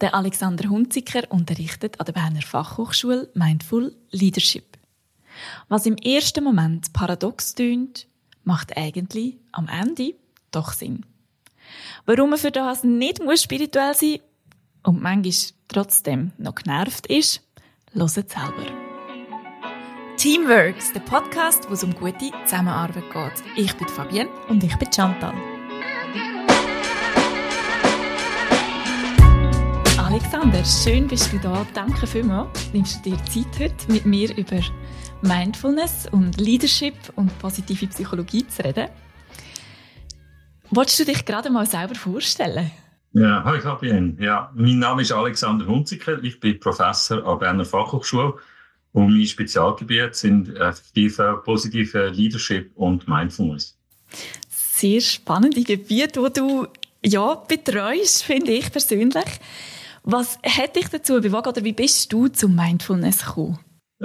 Der Alexander Hunziker unterrichtet an der Berner Fachhochschule Mindful Leadership. Was im ersten Moment paradox tönt, macht eigentlich am Ende doch Sinn. Warum man für das nicht spirituell sein muss und manchmal trotzdem noch genervt ist, hört selber. Teamworks, der Podcast, wo es um gute Zusammenarbeit geht. Ich bin Fabienne. Und ich bin Chantal. Alexander, schön bist du da. Danke vielmals. Nimmst du dir Zeit heute, mit mir über Mindfulness und Leadership und positive Psychologie zu reden? Wolltest du dich gerade mal selber vorstellen? Ja, hallo Fabienne. Ja, mein Name ist Alexander Hunziker. Ich bin Professor an der Berner Fachhochschule und mein Spezialgebiet sind positive Leadership und Mindfulness. Sehr spannende Gebiete, die du betreust, finde ich persönlich. Was hat dich dazu bewogen oder wie bist du zum Mindfulness gekommen?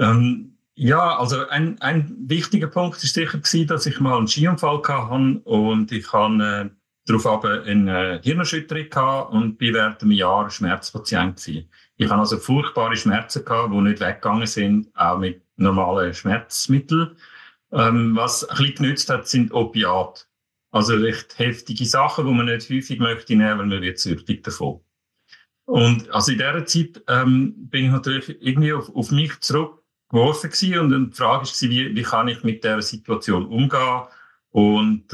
Also ein wichtiger Punkt war sicher, dass ich mal einen Skiunfall hatte und ich hatte darauf eine Hirnerschütterung gehabt und bin während einem Jahr Schmerzpatient gewesen. Ich hatte also furchtbare Schmerzen gehabt, die nicht weggegangen sind, auch mit normalen Schmerzmitteln. Was ein bisschen genützt hat, sind Opiate. Also recht heftige Sachen, die man nicht häufig möchte nehmen, weil man wird süchtig davon. Und also in dieser Zeit bin ich natürlich irgendwie auf mich zurückgeworfen gewesen und dann die Frage war, wie kann ich mit dieser Situation umgehen? Und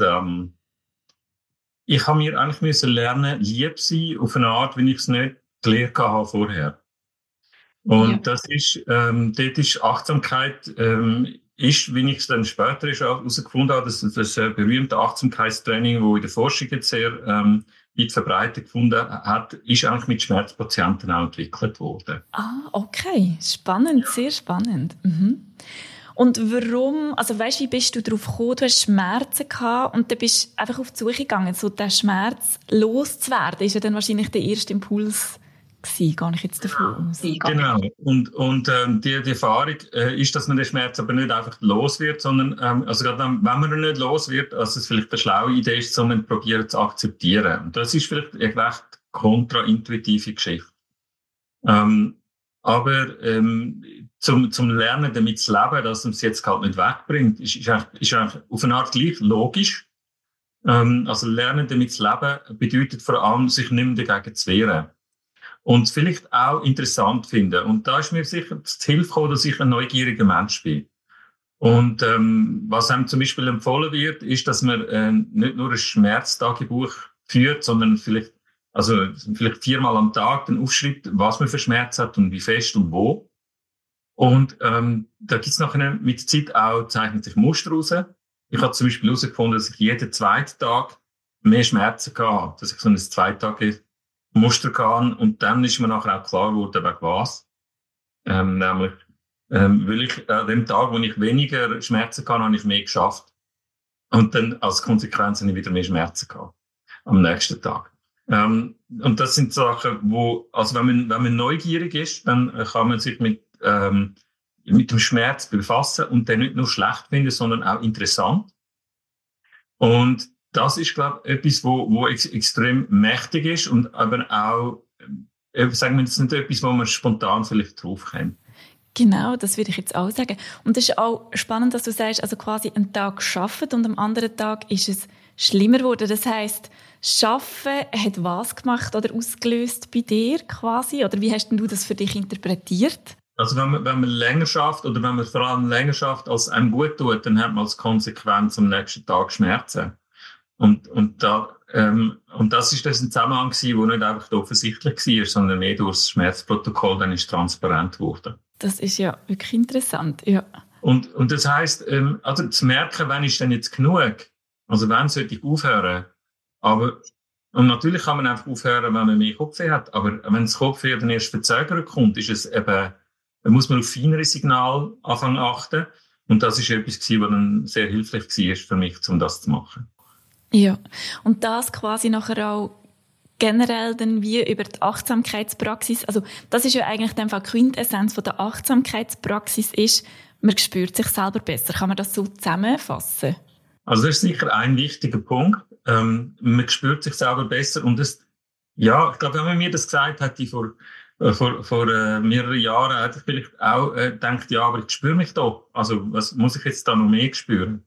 ich habe mir eigentlich müssen lernen, lieb sein auf eine Art, wie ich es nicht gelernt habe vorher. Und das ist, dort ist Achtsamkeit, ist, wie ich es dann später herausgefunden habe, das berühmte Achtsamkeitstraining, das in der Forschung jetzt sehr weit verbreitet gefunden hat, ist eigentlich mit Schmerzpatienten auch entwickelt worden. Ah, okay. Spannend, ja. Sehr spannend. Mhm. Und warum, also weisst, wie bist du darauf gekommen? Du hast Schmerzen gehabt und dann bist du einfach auf die Suche gegangen, so den Schmerz loszuwerden, ist ja dann wahrscheinlich der erste Impuls gewesen, gehe ich jetzt davon aus. Genau. Und die Erfahrung ist, dass man den Schmerz aber nicht einfach los wird, sondern also gerade wenn man ihn nicht los wird, also es vielleicht eine schlaue Idee ist, sondern probieren zu akzeptieren. Und das ist vielleicht eine recht kontraintuitive Geschichte. Aber zum Lernen damit zu leben, dass man es jetzt halt nicht wegbringt, ist eigentlich auf eine Art gleich logisch. Also Lernen damit zu leben bedeutet vor allem, sich nicht mehr dagegen zu wehren. Und vielleicht auch interessant finden. Und da ist mir sicher zu Hilfe gekommen, dass ich ein neugieriger Mensch bin. Und was einem zum Beispiel empfohlen wird, ist, dass man nicht nur ein Schmerztagebuch führt, sondern vielleicht 4-mal am Tag dann aufschreibt, was man für Schmerz hat und wie fest und wo. Und da gibt es nachher mit der Zeit auch, zeichnet sich Muster raus. Ich habe zum Beispiel herausgefunden, dass ich jeden zweiten Tag mehr Schmerzen hatte, dass ich so ein 2-Tage-Muster kann. Und dann ist mir nachher auch klar geworden, wegen was. Nämlich, weil ich an dem Tag, wo ich weniger Schmerzen hatte, habe ich mehr geschafft. Und dann als Konsequenz habe ich wieder mehr Schmerzen gehabt. Am nächsten Tag. Und das sind Sachen, also wenn man neugierig ist, dann kann man sich mit dem Schmerz befassen und den nicht nur schlecht finden, sondern auch interessant. Und das ist, glaube ich, etwas, wo extrem mächtig ist und aber auch, sagen wir, das ist nicht etwas, wo man spontan vielleicht draufkommt. Genau, das würde ich jetzt auch sagen. Und es ist auch spannend, dass du sagst, also quasi einen Tag gearbeitet und am anderen Tag ist es schlimmer geworden. Das heisst, Arbeiten hat was gemacht oder ausgelöst bei dir quasi? Oder wie hast denn du das für dich interpretiert? Also wenn man länger schafft oder wenn man vor allem länger schafft, als einem gut tut, dann hat man als Konsequenz am nächsten Tag Schmerzen. Und das ist das ein Zusammenhang gewesen, der nicht einfach offensichtlich war, sondern mehr durch das Schmerzprotokoll dann ist transparent geworden. Das ist ja wirklich interessant, ja. Und das heisst, also zu merken, wann ist denn jetzt genug? Also wann sollte ich aufhören? Und natürlich kann man einfach aufhören, wenn man mehr Kopfweh hat. Aber wenn das Kopfweh dann erst verzögert kommt, ist es eben, da muss man auf feinere Signale anfangen achten. Und das ist etwas gewesen, was dann sehr hilfreich war für mich, um das zu machen. Ja. Und das quasi nachher auch generell dann wie über die Achtsamkeitspraxis, also das ist ja eigentlich in dem Fall die Quintessenz von der Achtsamkeitspraxis ist, man spürt sich selber besser. Kann man das so zusammenfassen? Also das ist sicher ein wichtiger Punkt. Man spürt sich selber besser und Ja, ich glaube, wenn man mir das gesagt hätte vor mehreren Jahren, hätte ich vielleicht auch gedacht, ja, aber ich spüre mich doch. Also was muss ich jetzt da noch mehr spüren?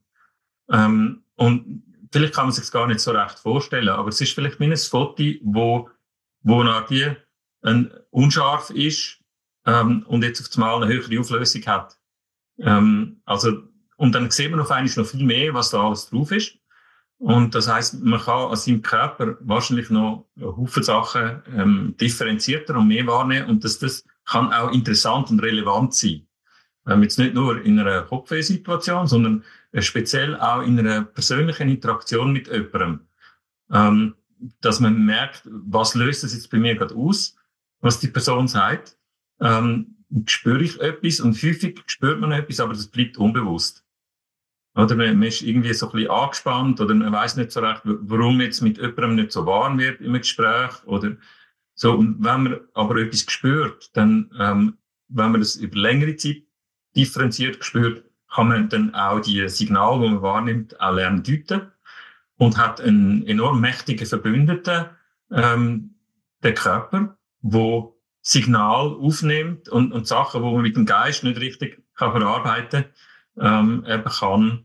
Und vielleicht kann man sich gar nicht so recht vorstellen, aber es ist vielleicht wie ein Foto, wo nach wie unscharf ist und jetzt auf einmal eine höhere Auflösung hat. Also, und dann sieht man auf einmal noch viel mehr, was da alles drauf ist. Und das heisst, man kann an seinem Körper wahrscheinlich noch einen Haufen Sachen differenzierter und mehr wahrnehmen und das kann auch interessant und relevant sein. Jetzt nicht nur in einer Kopfweh-Situation, sondern speziell auch in einer persönlichen Interaktion mit jemandem. Dass man merkt, was löst das jetzt bei mir gerade aus, was die Person sagt. Spüre ich etwas und häufig spürt man etwas, aber das bleibt unbewusst. Oder man ist irgendwie so ein bisschen angespannt oder man weiß nicht so recht, warum jetzt mit jemandem nicht so warm wird im Gespräch oder so. Und wenn man aber etwas spürt, dann, wenn man das über längere Zeit differenziert spürt, kann man dann auch die Signale, die man wahrnimmt, auch lernen deuten und hat einen enorm mächtigen Verbündeten, der Körper, wo Signal aufnimmt und Sachen, die man mit dem Geist nicht richtig kann verarbeiten eben kann,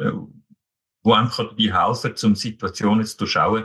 wo einfach dabei helfen, um Situationen zu durchschauen.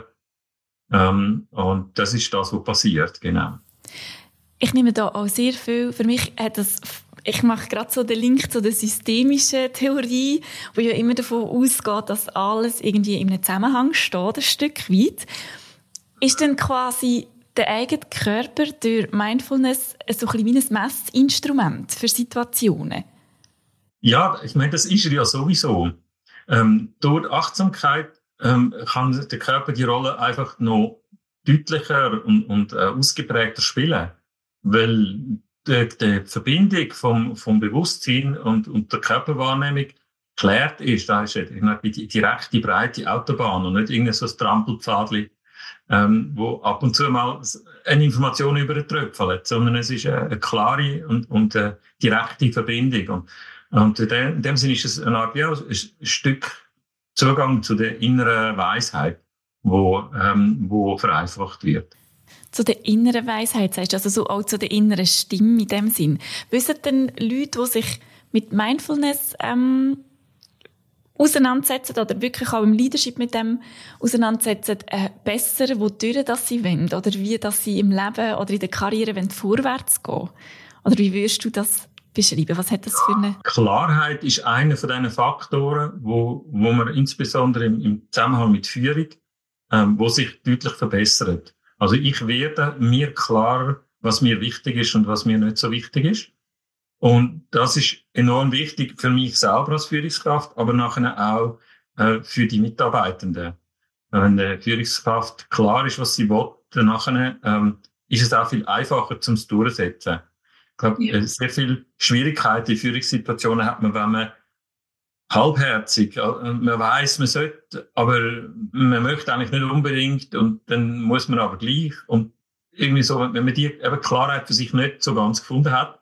Und das ist das, was passiert, genau. Ich nehme da auch sehr viel, für mich hat das, ich mache gerade so den Link zu der systemischen Theorie, wo ja immer davon ausgeht, dass alles irgendwie in einem Zusammenhang steht, ein Stück weit. Ist denn quasi der eigene Körper durch Mindfulness so ein bisschen wie ein Messinstrument für Situationen? Ja, ich meine, das ist er ja sowieso. Durch Achtsamkeit kann der Körper die Rolle einfach noch deutlicher und ausgeprägter spielen. Weil die Verbindung vom Bewusstsein und der Körperwahrnehmung geklärt ist. Da ist die direkte, breite Autobahn und nicht irgendein so ein Trampelpfadli, wo ab und zu mal eine Information übertröpfelt, sondern es ist eine klare und direkte Verbindung. Und in dem Sinne ist es eine Art, ja, ein Stück Zugang zu der inneren Weisheit, wo vereinfacht wird. Zu der inneren Weisheit, sagst du, also so auch zu der inneren Stimme in dem Sinn. Wissen denn Leute, die sich mit Mindfulness auseinandersetzen oder wirklich auch im Leadership mit dem auseinandersetzen, besser, wodurch das sie wollen oder wie dass sie im Leben oder in der Karriere vorwärts gehen? Oder wie würdest du das beschreiben? Was hat das für eine... Klarheit ist einer von diesen Faktoren, wo man insbesondere im Zusammenhang mit Führung, wo sich deutlich verbessert. Also ich werde mir klarer, was mir wichtig ist und was mir nicht so wichtig ist. Und das ist enorm wichtig für mich selber als Führungskraft, aber nachher auch für die Mitarbeitenden. Wenn die Führungskraft klar ist, was sie will, dann nachher ist es auch viel einfacher zum Durchsetzen. Ich glaube, sehr viele Schwierigkeiten in Führungssituationen hat man, wenn man halbherzig, man weiss, man sollte, aber man möchte eigentlich nicht unbedingt und dann muss man aber gleich. Und irgendwie so, wenn man die eben Klarheit für sich nicht so ganz gefunden hat,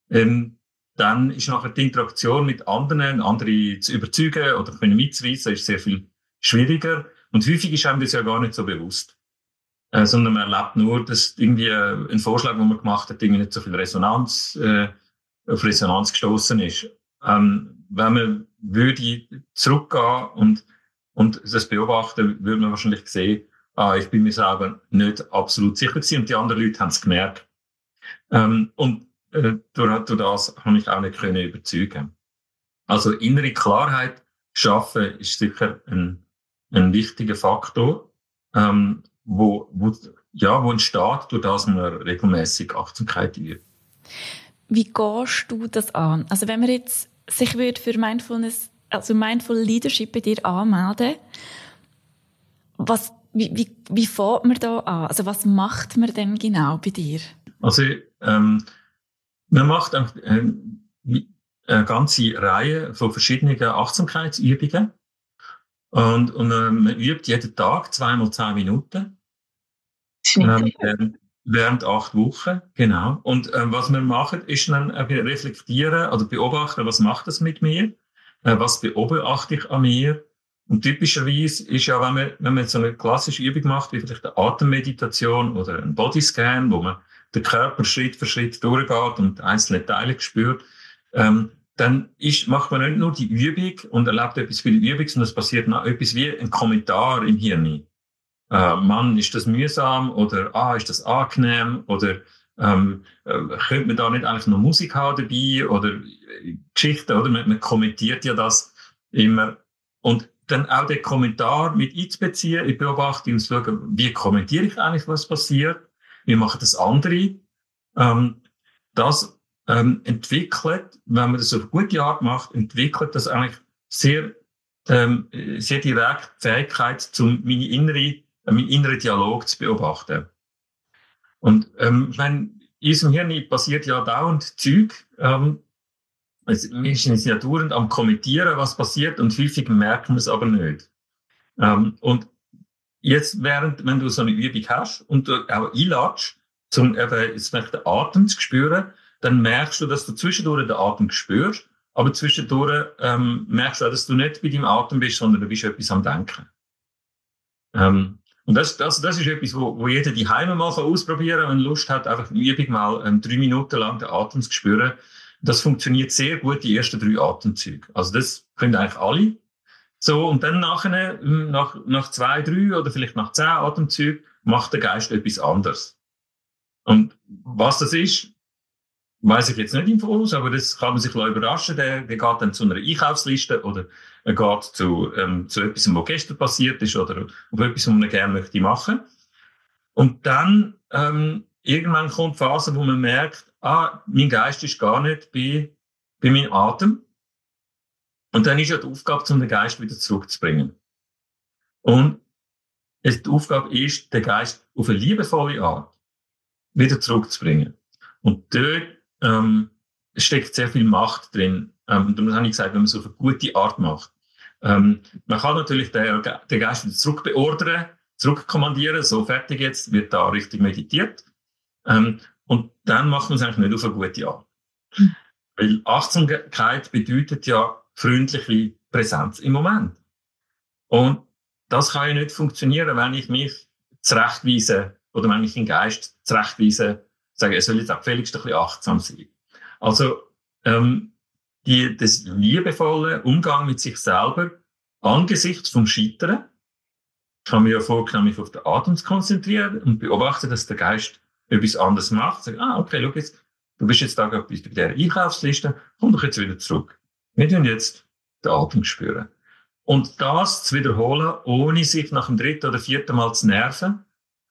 dann ist nachher die Interaktion mit anderen, andere zu überzeugen oder mitzureissen, ist sehr viel schwieriger. Und häufig ist einem das ja gar nicht so bewusst. Sondern man erlebt nur, dass irgendwie ein Vorschlag, den man gemacht hat, irgendwie nicht so viel auf Resonanz gestoßen ist. Wenn man würde zurückgehen und das beobachten, würde man wahrscheinlich sehen, ich bin mir selber nicht absolut sicher gewesen und die anderen Leute haben es gemerkt. Durch das habe ich auch nicht können überzeugen. Also innere Klarheit schaffen ist sicher ein wichtiger Faktor, wo entsteht, durch das man regelmäßig Achtsamkeit übt. Wie gehst du das an? Also wenn man jetzt sich würde für Mindfulness, also Mindful Leadership bei dir anmelden, wie fängt man da an? Also was macht man denn genau bei dir? Also man macht eine ganze Reihe von verschiedenen Achtsamkeitsübungen und man übt jeden Tag 2x10 Minuten. Während 8 Wochen, genau. Und was wir machen, ist dann reflektieren oder beobachten, was macht das mit mir? Was beobachte ich an mir? Und typischerweise ist ja, wenn man so eine klassische Übung macht, wie vielleicht eine Atemmeditation oder ein Bodyscan, wo man den Körper Schritt für Schritt durchgeht und einzelne Teile spürt, dann macht man nicht nur die Übung und erlebt etwas für die Übung, sondern es passiert noch etwas wie ein Kommentar im Hirn. Mann, ist das mühsam oder ist das angenehm oder könnte man da nicht eigentlich noch Musik haben dabei oder Geschichten, oder? Man kommentiert ja das immer. Und dann auch den Kommentar mit einzubeziehen, in die Beobachtung und zu schauen, wie kommentiere ich eigentlich, was passiert, wie machen das andere. Das entwickelt, wenn man das auf eine gute Art macht, entwickelt das eigentlich sehr direkt die Fähigkeit, meinen inneren Dialog zu beobachten. Und in unserem Hirn passiert ja dauernd Zeug. Wir sind ja dauernd am Kommentieren, was passiert, und häufig merken wir es aber nicht. Und jetzt, wenn du so eine Übung hast und du auch einladest, um eben jetzt vielleicht den Atem zu spüren, dann merkst du, dass du zwischendurch den Atem spürst, aber zwischendurch merkst du auch, dass du nicht bei deinem Atem bist, sondern du bist etwas am Denken. Und das ist etwas, wo jeder daheim mal ausprobieren kann, wenn er Lust hat, einfach eine Übung mal 3 Minuten lang den Atem zu spüren. Das funktioniert sehr gut, die ersten 3 Atemzüge. Also das können eigentlich alle. So, und dann nachher, nach 2, 3 oder vielleicht nach 10 Atemzügen macht der Geist etwas anderes. Und was das ist, weiss ich jetzt nicht im Voraus, aber das kann man sich überraschen. Der geht dann zu einer Einkaufsliste oder er geht zu etwas, was gestern passiert ist oder auf etwas, was man gerne möchte machen. Und dann irgendwann kommt die Phase, wo man merkt, mein Geist ist gar nicht bei meinem Atem. Und dann ist ja die Aufgabe, den Geist wieder zurückzubringen. Und die Aufgabe ist, den Geist auf eine liebevolle Art wieder zurückzubringen. Und dort steckt sehr viel Macht drin. Und darum habe ich gesagt, wenn man es auf eine gute Art macht. Man kann natürlich den Geist wieder zurückbeordern, zurückkommandieren, so fertig jetzt, wird da richtig meditiert. Und dann macht man es eigentlich nicht auf eine gute Art. Weil Achtsamkeit bedeutet ja freundliche Präsenz im Moment. Und das kann ja nicht funktionieren, wenn ich mich zurechtweise oder wenn ich den Geist zurechtweise, sage, er soll jetzt auch gefälligst ein bisschen achtsam sein. Also das liebevolle Umgang mit sich selber angesichts vom Scheitern kann man ja vorgenommen, mich auf den Atem zu konzentrieren und beobachten, dass der Geist etwas anderes macht. Sagen, okay, schau jetzt, du bist jetzt da bei dieser Einkaufsliste, komm doch jetzt wieder zurück. Wir tun jetzt den Atem spüren. Und das zu wiederholen, ohne sich nach dem 3. oder 4. Mal zu nerven,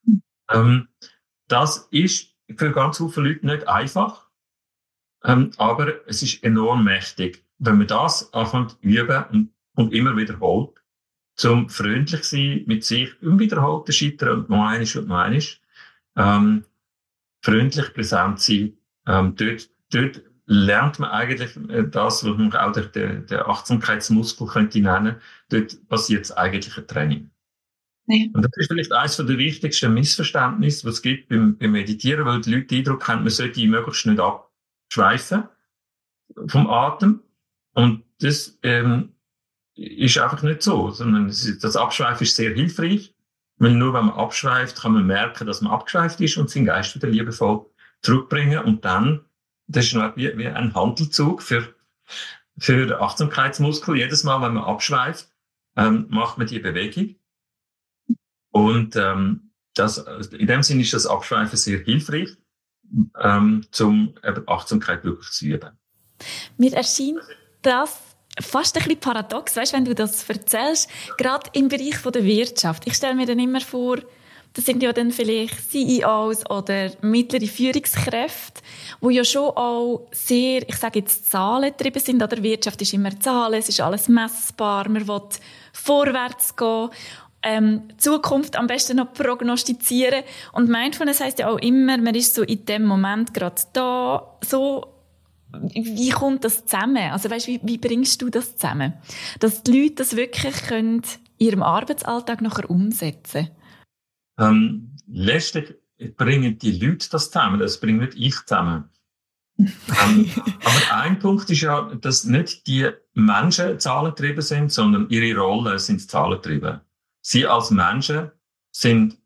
das ist für ganz viele Leute nicht einfach. Aber es ist enorm mächtig, wenn man das anfängt zu üben und immer wiederholt, zum freundlich sein mit sich, unwiederholten Scheitern und noch einmal, freundlich präsent sein. Dort lernt man eigentlich das, was man auch der Achtsamkeitsmuskel könnte nennen. Dort passiert das eigentliche Training. Ja. Und das ist vielleicht eines der wichtigsten Missverständnisse, was es gibt beim Meditieren, weil die Leute den Eindruck haben, man sollte möglichst nicht abschweifen vom Atem. Und das ist einfach nicht so, sondern das Abschweifen ist sehr hilfreich, weil nur wenn man abschweift, kann man merken, dass man abgeschweift ist und seinen Geist wieder liebevoll zurückbringen. Und dann, das ist wie ein Handelzug für den Achtsamkeitsmuskel. Jedes Mal, wenn man abschweift, macht man die Bewegung. Und in dem Sinne ist das Abschweifen sehr hilfreich, um Achtsamkeit wirklich zu üben. Mir erscheint das fast ein bisschen paradox, weißt, wenn du das erzählst, gerade im Bereich der Wirtschaft. Ich stelle mir dann immer vor, das sind ja dann vielleicht CEOs oder mittlere Führungskräfte, die ja schon auch sehr, ich sage jetzt, zahlengetrieben sind. Oder Wirtschaft ist immer Zahlen, es ist alles messbar, man will vorwärts gehen. Zukunft am besten noch prognostizieren. Und Mindfulness heisst ja auch immer, man ist so in dem Moment gerade da, so, wie kommt das zusammen? Also weißt, wie bringst du das zusammen? Dass die Leute das wirklich können in ihrem Arbeitsalltag nachher umsetzen? Letztlich bringen die Leute das zusammen, das bringt nicht ich zusammen. Aber ein Punkt ist ja, dass nicht die Menschen zahlentrieben sind, sondern ihre Rollen sind zahlentrieben. Sie als Menschen sind,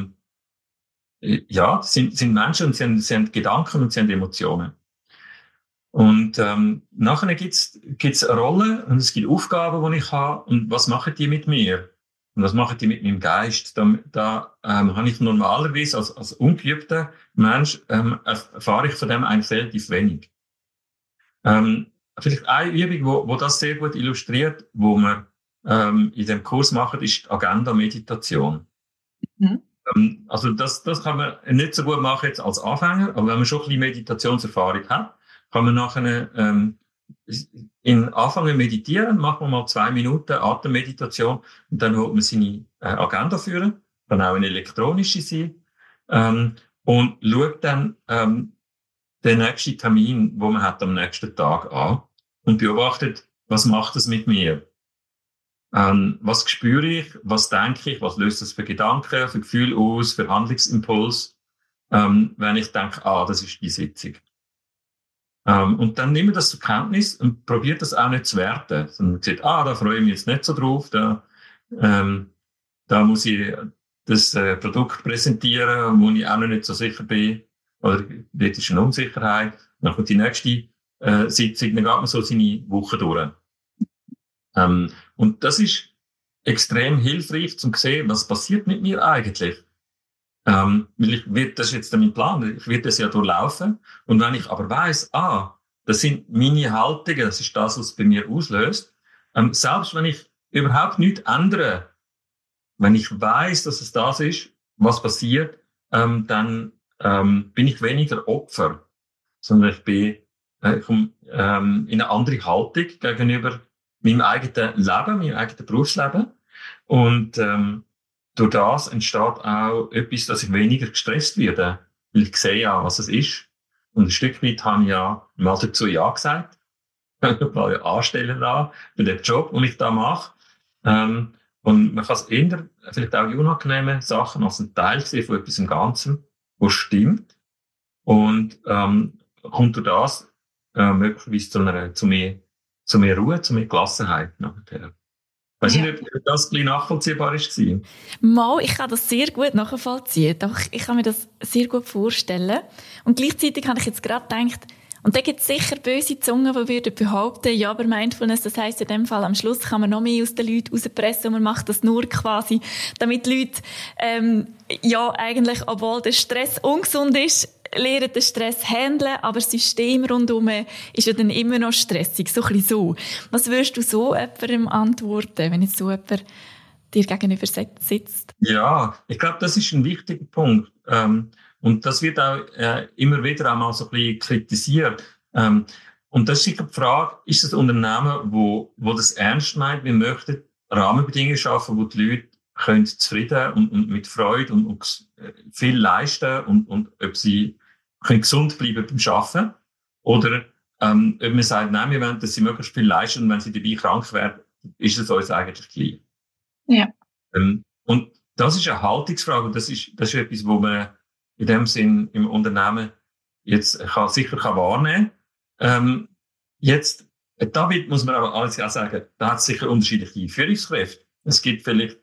sind Menschen und sie haben Gedanken und sie haben Emotionen. Und nachher gibt's Rollen und es gibt Aufgaben, die ich habe. Und was machen die mit mir? Und was machen die mit meinem Geist? Da habe ich normalerweise als ungeübter Mensch erfahre ich von dem eigentlich relativ wenig. Vielleicht eine Übung, wo das sehr gut illustriert, wo wir in dem Kurs machen, ist die Agenda-Meditation. Mhm. Also das kann man nicht so gut machen jetzt als Anfänger, aber wenn man schon ein bisschen Meditationserfahrung hat, kann man nachher anfangen meditieren, macht man mal 2 Minuten Atemmeditation und dann holt man seine Agenda führen, kann auch eine elektronische sein, und schaut dann den nächsten Termin, wo man hat am nächsten Tag an und beobachtet, was macht es mit mir? Was spüre ich? Was denke ich? Was löst das für Gedanken, für Gefühle aus, für Handlungsimpuls, wenn ich denke, das ist die Sitzung. Und dann nehme ich das zur Kenntnis und probiere das auch nicht zu werten. Sondern sieht, da freue ich mich jetzt nicht so drauf, da muss ich das Produkt präsentieren, wo ich auch noch nicht so sicher bin. Oder dort ist eine Unsicherheit. Dann kommt die nächste Sitzung, dann geht man so seine Woche durch. Und das ist extrem hilfreich, um zu sehen, was passiert mit mir eigentlich. Weil das ist jetzt mein Plan, ich werde das ja durchlaufen. Und wenn ich aber weiss, das sind meine Haltungen, das ist das, was es bei mir auslöst, selbst wenn ich überhaupt nichts ändere, wenn ich weiss, dass es das ist, was passiert, dann bin ich weniger Opfer, sondern ich komme in eine andere Haltung gegenüber meinem eigenen Leben, meinem eigenen Berufsleben. Und durch das entsteht auch etwas, dass ich weniger gestresst werde, weil ich sehe ja, was es ist. Und ein Stück weit habe ich ja mal dazu Ja gesagt. Ich war ja anstellen da für den Job, den ich da mache. Und man kann es eher, vielleicht auch unangenehme Sachen als ein Teil sehen von etwas im Ganzen, was stimmt. Und kommt durch das möglicherweise zu mehr Ruhe, zu mehr Gelassenheit nachher. Ich weiß nicht, ob das ein bisschen nachvollziehbar war. Mal, ich kann das sehr gut nachvollziehen. Doch ich kann mir das sehr gut vorstellen. Und gleichzeitig habe ich jetzt gerade gedacht, und da gibt es sicher böse Zungen, die würden behaupten, ja, aber Mindfulness, das heisst in dem Fall, am Schluss kann man noch mehr aus den Leuten rauspressen und man macht das nur quasi, damit die Leute, eigentlich, obwohl der Stress ungesund ist, lernen den Stress handeln, aber das System rundherum ist ja dann immer noch stressig, so ein bisschen so. Was würdest du so jemandem antworten, wenn jetzt so jemand dir gegenüber sitzt? Ja, ich glaube, das ist ein wichtiger Punkt. Und das wird auch immer wieder einmal so ein bisschen kritisiert. Und das ist sicher die Frage, ist das Unternehmen, wo das ernst meint, wir möchten Rahmenbedingungen schaffen, wo die Leute können zufrieden und mit Freude und viel leisten und ob sie können gesund bleiben beim Arbeiten. Oder ob man sagt, nein, wir wollen, dass sie möglichst viel leisten und wenn sie dabei krank werden, ist es uns eigentlich gleich. Ja. Und das ist eine Haltungsfrage und das ist etwas, wo man in dem Sinn im Unternehmen jetzt sicher wahrnehmen kann. Jetzt, damit muss man aber alles auch sagen, da hat es sicher unterschiedliche Führungskräfte. Es gibt vielleicht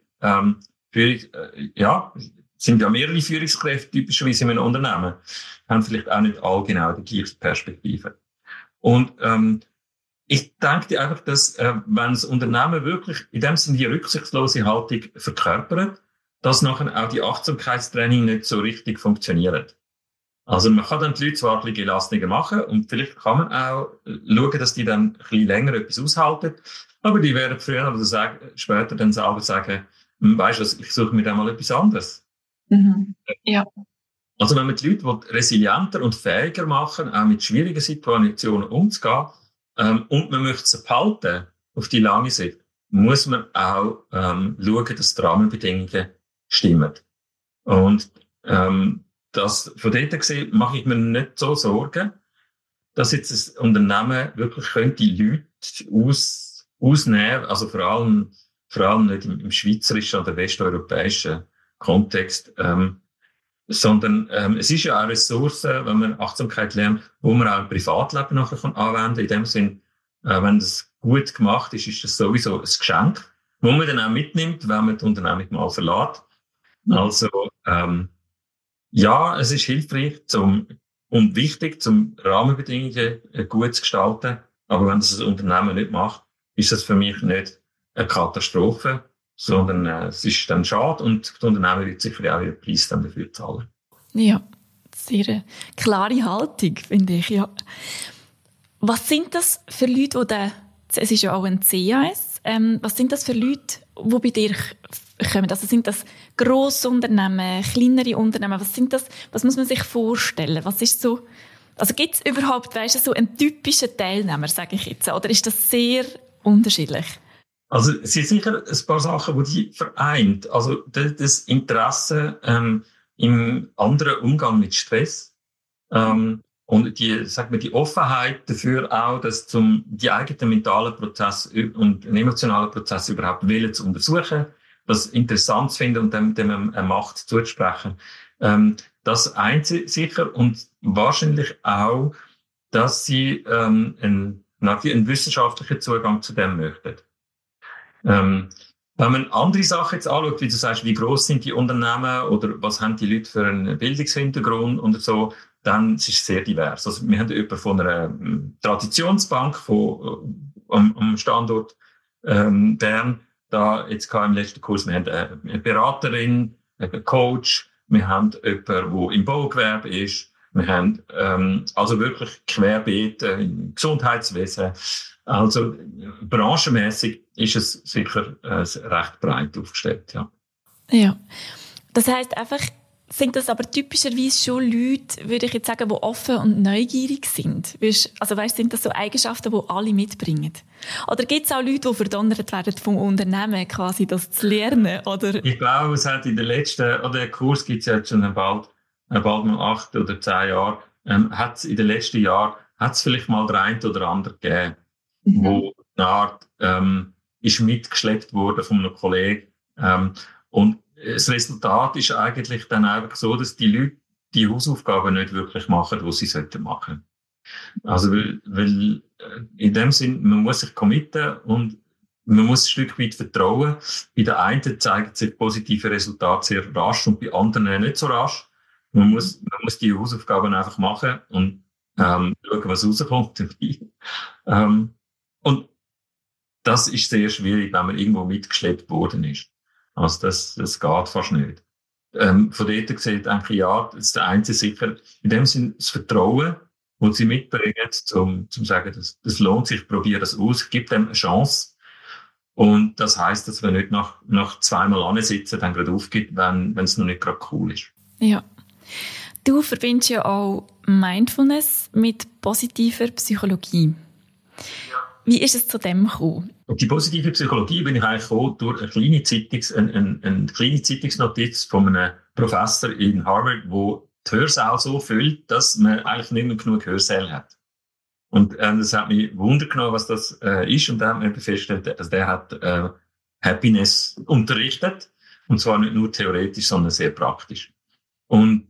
sind ja mehrere Führungskräfte typischerweise in einem Unternehmen, haben vielleicht auch nicht alle genau die gleiche Perspektive. Und ich denke einfach, dass wenn das Unternehmen wirklich in dem Sinne die rücksichtslose Haltung verkörpert, dass nachher auch die Achtsamkeitstraining nicht so richtig funktioniert. Also man kann dann die Leute zwar ein bisschen gelassener machen und vielleicht kann man auch schauen, dass die dann ein bisschen länger etwas aushalten, aber die werden früher oder später dann selber sagen, weisst du, ich suche mir dann mal etwas anderes. Mhm. Ja. Also wenn man die Leute resilienter und fähiger machen, auch mit schwierigen Situationen umzugehen, und man möchte sie behalten auf die lange Sicht, muss man auch schauen, dass die Rahmenbedingungen stimmen. Und von dort gesehen mache ich mir nicht so Sorgen, dass jetzt das Unternehmen wirklich könnte Leute ausnehmen, also vor allem nicht im schweizerischen oder westeuropäischen Kontext, sondern es ist ja auch eine Ressource, wenn man Achtsamkeit lernt, wo man auch im Privatleben nachher anwenden kann. In dem Sinn, wenn das gut gemacht ist, ist das sowieso ein Geschenk, wo man dann auch mitnimmt, wenn man die Unternehmung mal verlässt. Also ja, es ist hilfreich und wichtig, zum Rahmenbedingungen gut zu gestalten. Aber wenn das ein Unternehmen nicht macht, ist das für mich nicht eine Katastrophe, sondern es ist dann schade und das Unternehmen wird sicher auch ihren Preis dann dafür zahlen. Ja, sehr klare Haltung, finde ich. Ja. Was sind das für Leute, es ist ja auch ein CAS, was sind das für Leute, die bei dir kommen? Also sind das Grossunternehmen, kleinere Unternehmen? Was muss man sich vorstellen? Was ist so, also gibt es überhaupt, so einen typischen Teilnehmer, sage ich jetzt, oder ist das sehr unterschiedlich? Also es sind sicher ein paar Sachen, die vereint. Also das Interesse im anderen Umgang mit Stress und die Offenheit dafür auch, dass die eigenen mentalen Prozesse und emotionalen Prozesse überhaupt zu untersuchen, das interessant zu finden und dem eine Macht zuzusprechen. Das eint sicher und wahrscheinlich auch, dass sie einen wissenschaftlichen Zugang zu dem möchten. Wenn man andere Sachen jetzt anschaut, wie du sagst, wie gross sind die Unternehmen oder was haben die Leute für einen Bildungshintergrund und so, dann ist es sehr divers. Also wir haben jemanden von einer Traditionsbank am Standort Bern, da jetzt im letzten Kurs, wir haben eine Beraterin, einen Coach, wir haben jemanden, der im Baugewerbe ist, wir haben also wirklich querbeet im Gesundheitswesen. Also branchenmäßig ist es sicher recht breit aufgestellt, ja. Ja, das heisst einfach, sind das aber typischerweise schon Leute, würde ich jetzt sagen, die offen und neugierig sind? Also sind das so Eigenschaften, die alle mitbringen? Oder gibt es auch Leute, die verdonnert werden vom Unternehmen, quasi das zu lernen? Oder? Ich glaube, es hat in den letzten, oder der Kurs gibt es jetzt schon bald mal 8 oder 10 Jahre, hat es in den letzten Jahren, vielleicht mal der eine oder andere gegeben, wo eine Art ist mitgeschleppt worden von einem Kollegen. Und das Resultat ist eigentlich dann einfach so, dass die Leute die Hausaufgaben nicht wirklich machen, die sie machen sollten. Also, weil in dem Sinn, man muss sich committen und man muss ein Stück weit vertrauen. Bei den einen zeigen sich positive Resultate sehr rasch und bei anderen nicht so rasch. Man muss die Hausaufgaben einfach machen und schauen, was rauskommt. Und das ist sehr schwierig, wenn man irgendwo mitgeschleppt worden ist. Also das geht fast nicht. Von dort gesehen, denke ich, ja, das ist der einzige sicher. In dem Sinne, das Vertrauen, das sie mitbringen, zum sagen, das lohnt sich, ich probiere das aus, ich gebe dem eine Chance. Und das heisst, dass wir nicht nach zweimal ansitzen, dann gerade aufgibt, wenn es noch nicht gerade cool ist. Ja. Du verbindest ja auch Mindfulness mit positiver Psychologie. Ja. Wie ist es zu dem gekommen? Die positive Psychologie bin ich eigentlich gekommen durch eine kleine Zeitungsnotiz von einem Professor in Harvard, der die Hörsaal so füllt, dass man eigentlich nicht mehr genug Hörsäle hat. Und das hat mich Wunder genommen, was das ist. Und dann hat man festgestellt, also der hat Happiness unterrichtet. Und zwar nicht nur theoretisch, sondern sehr praktisch. Und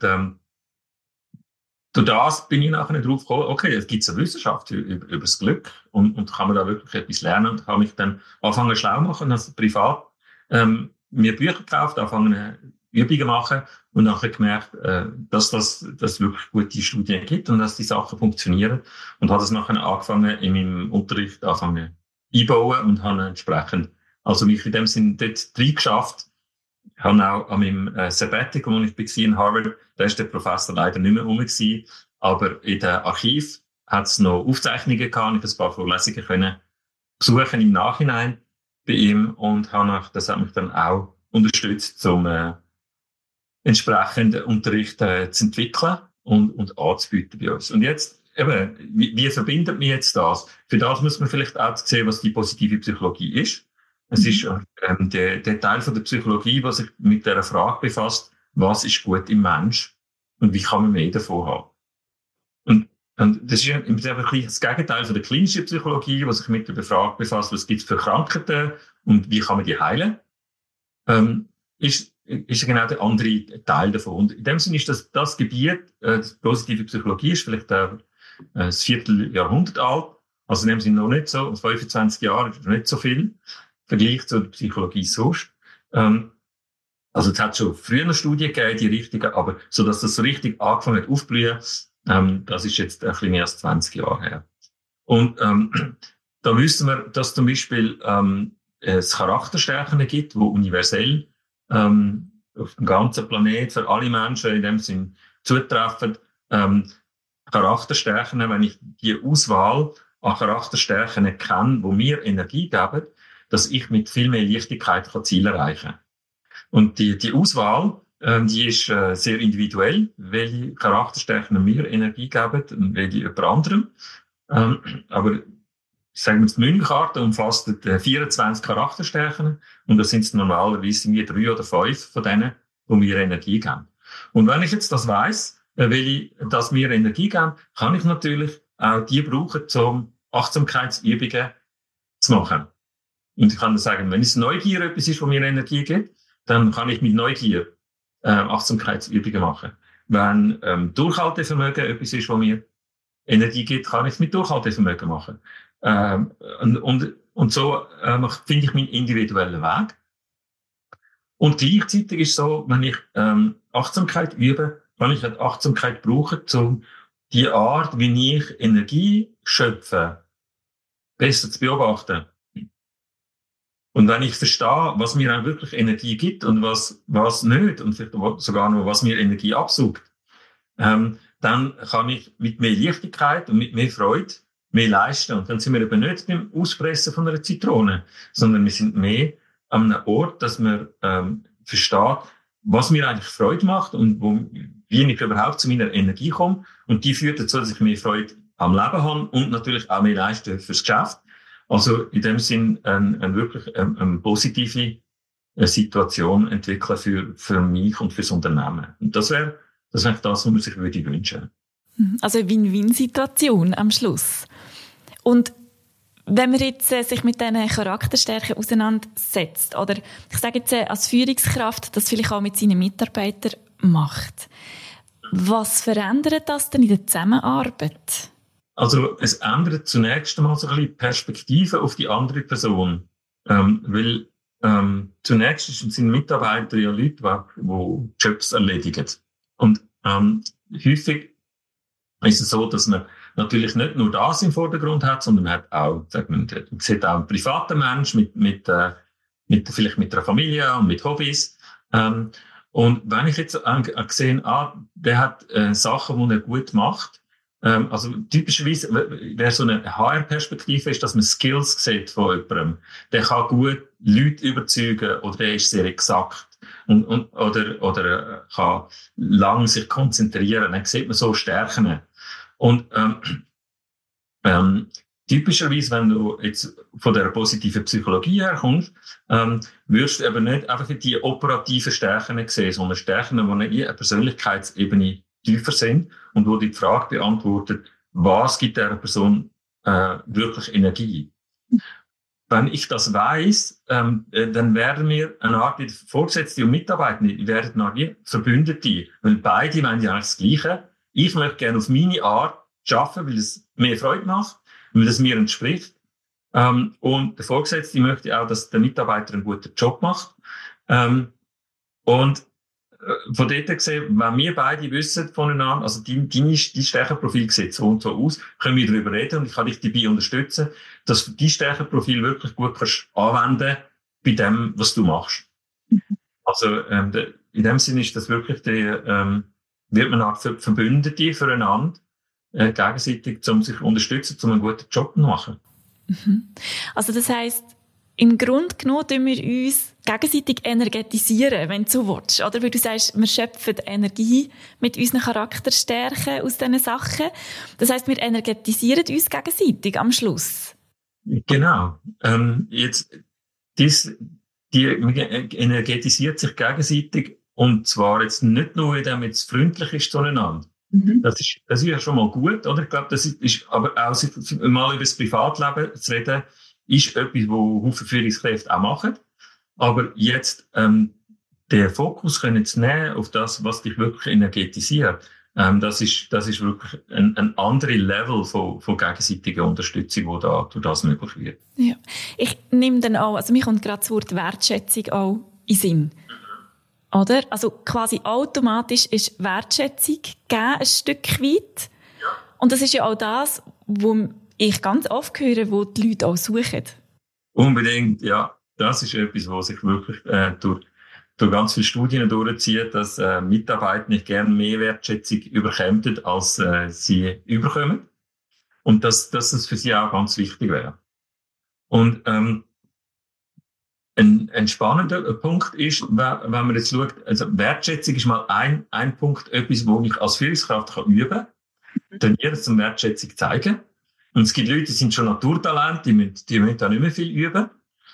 durch das bin ich nachher drauf gekommen, okay, es gibt eine Wissenschaft über das Glück und kann man da wirklich etwas lernen und habe mich dann angefangen schlau machen, also privat mir Bücher gekauft, angefangen Übungen machen und nachher gemerkt, dass das wirklich gute Studien gibt und dass die Sachen funktionieren und habe das nachher angefangen in meinem Unterricht einbauen und habe entsprechend also mich in dem Sinn dort reingeschafft. Ich habe auch an meinem Sabbatical, wo ich war in Harvard, da ist der Professor leider nicht mehr rum gewesen, aber in dem Archiv hat es noch Aufzeichnungen gehabt, ich ein paar Vorlesungen können besuchen im Nachhinein bei ihm und das hat mich dann auch unterstützt, zum entsprechenden Unterricht zu entwickeln und anzubieten bei uns. Und jetzt, eben, wie verbindet man jetzt das? Für das muss man vielleicht auch sehen, was die positive Psychologie ist. Es ist der Teil von der Psychologie, der sich mit der Frage befasst, was ist gut im Mensch und wie kann man mehr davon haben. Und das ist ja im Prinzip das Gegenteil von der klinischen Psychologie, die sich mit der Frage befasst, was gibt es für Krankheiten und wie kann man die heilen. Ist ist genau der andere Teil davon. Und in dem Sinne ist das Gebiet, die positive Psychologie ist vielleicht ein Vierteljahrhundert alt. Also in dem Sinne noch nicht so, 25 Jahre ist nicht so viel im Vergleich zur Psychologie sonst. Also es hat schon früher eine Studie gegeben, die richtige, aber so dass das so richtig angefangen hat aufzublühen, das ist jetzt ein bisschen mehr als 20 Jahre her. Und da wissen wir, dass zum Beispiel es Charakterstärken gibt, die universell auf dem ganzen Planet für alle Menschen in dem Sinn zutreffen. Charakterstärken, wenn ich die Auswahl an Charakterstärken kenne, die mir Energie geben, dass ich mit viel mehr Leichtigkeit Ziele erreichen kann. Und die Auswahl, die ist sehr individuell, welche Charakterstärken mir Energie geben und welche jemand anderem. Aber sagen wir, die Münchkarte umfasst 24 Charakterstärken und das sind normalerweise 3 oder 5 von denen, die mir Energie geben. Und wenn ich jetzt das weiss, welche das mir Energie geben, kann ich natürlich auch die brauchen, um Achtsamkeitsübungen zu machen. Und ich kann sagen, wenn es Neugier etwas ist, was mir Energie gibt, dann kann ich mit Neugier Achtsamkeitsübungen machen. Wenn Durchhaltevermögen etwas ist, was mir Energie gibt, kann ich es mit Durchhaltevermögen machen. Und so finde ich meinen individuellen Weg. Und gleichzeitig ist es so, wenn ich Achtsamkeit übe, kann ich Achtsamkeit brauchen, um die Art, wie ich Energie schöpfe, besser zu beobachten. Und wenn ich verstehe, was mir auch wirklich Energie gibt und was nicht, und vielleicht sogar noch, was mir Energie absaugt, dann kann ich mit mehr Leichtigkeit und mit mehr Freude mehr leisten. Und dann sind wir eben nicht beim Auspressen von einer Zitrone, sondern wir sind mehr an einem Ort, dass man versteht, was mir eigentlich Freude macht und wie ich überhaupt zu meiner Energie komme. Und die führt dazu, dass ich mehr Freude am Leben habe und natürlich auch mehr leisten fürs Geschäft. Also in dem Sinn wirklich eine positive Situation entwickeln für mich und fürs Unternehmen. Und das wäre das, was man sich wünschen würde. Also eine Win-Win-Situation am Schluss. Und wenn man jetzt sich mit diesen Charakterstärken auseinandersetzt, oder ich sage jetzt als Führungskraft, das vielleicht auch mit seinen Mitarbeitern macht, was verändert das denn in der Zusammenarbeit? Also es ändert zunächst einmal so ein bisschen die Perspektive auf die andere Person. Weil zunächst sind Mitarbeiter ja Leute, die Jobs erledigen. Und häufig ist es so, dass man natürlich nicht nur das im Vordergrund hat, sondern man hat auch, man sieht auch einen privaten Mensch vielleicht mit einer Familie und mit Hobbys. Und wenn ich jetzt sehe, der hat Sachen, die er gut macht, also typischerweise wäre so eine HR-Perspektive ist, dass man Skills sieht von jemandem. Der kann gut Leute überzeugen oder der ist sehr exakt oder kann lang sich konzentrieren. Dann sieht man so Stärken. Und typischerweise, wenn du jetzt von der positiven Psychologie herkommst, wirst du eben nicht einfach die operativen Stärken sehen, sondern Stärken, die in einer Persönlichkeitsebene tiefer sind und wo die Frage beantwortet, was gibt dieser Person wirklich Energie. Wenn ich das weiss, dann werden wir eine Art Vorgesetzte und Mitarbeitende, die werden dann wie Verbündete, weil beide wollen ja eigentlich das Gleiche. Ich möchte gerne auf meine Art arbeiten, weil es mehr Freude macht, weil es mir entspricht. Und der Vorgesetzte möchte auch, dass der Mitarbeiter einen guten Job macht. Und von dort gesehen, wenn wir beide wissen voneinander, also dein Stärkenprofil sieht so und so aus, können wir darüber reden und ich kann dich dabei unterstützen, dass du dein Stärkenprofil wirklich gut kannst anwenden bei dem, was du machst. Also in dem Sinne ist das wirklich wird man auch Verbündete füreinander gegenseitig, um sich zu unterstützen, um einen guten Job zu machen. Also das heisst, im Grunde genommen tun wir uns gegenseitig energetisieren, wenn du so willst, oder? Weil du sagst, wir schöpfen Energie mit unseren Charakterstärken aus diesen Sachen. Das heisst, wir energetisieren uns gegenseitig am Schluss. Genau. Die energetisiert sich gegenseitig und zwar jetzt nicht nur, indem es freundlich ist zueinander. Das ist ja schon mal gut, oder? Ich glaube, das ist aber auch mal über das Privatleben zu reden, ist etwas, wo viele Führungskräfte auch machen. Aber jetzt, den Fokus können zu nehmen auf das, was dich wirklich energetisiert, das ist wirklich ein anderes Level von gegenseitiger Unterstützung, wo da durch das möglich wird. Ja. Ich nehme dann auch, also mir kommt gerade das Wort Wertschätzung auch in Sinn. Oder? Also quasi automatisch ist Wertschätzung gegeben, ein Stück weit. Ja. Und das ist ja auch das, was ich ganz oft höre, wo die Leute auch suchen. Unbedingt, ja. Das ist etwas, was sich wirklich durch ganz viele Studien durchzieht, dass Mitarbeiter nicht gerne mehr Wertschätzung überkämen, als sie überkommen. Und dass es für sie auch ganz wichtig wäre. Und ein spannender Punkt ist, wenn man jetzt schaut, also Wertschätzung ist mal ein Punkt, etwas, wo ich als Führungskraft üben kann, trainieren, zum Wertschätzung zeigen. Und es gibt Leute, die sind schon Naturtalente, die müssen da nicht mehr viel üben.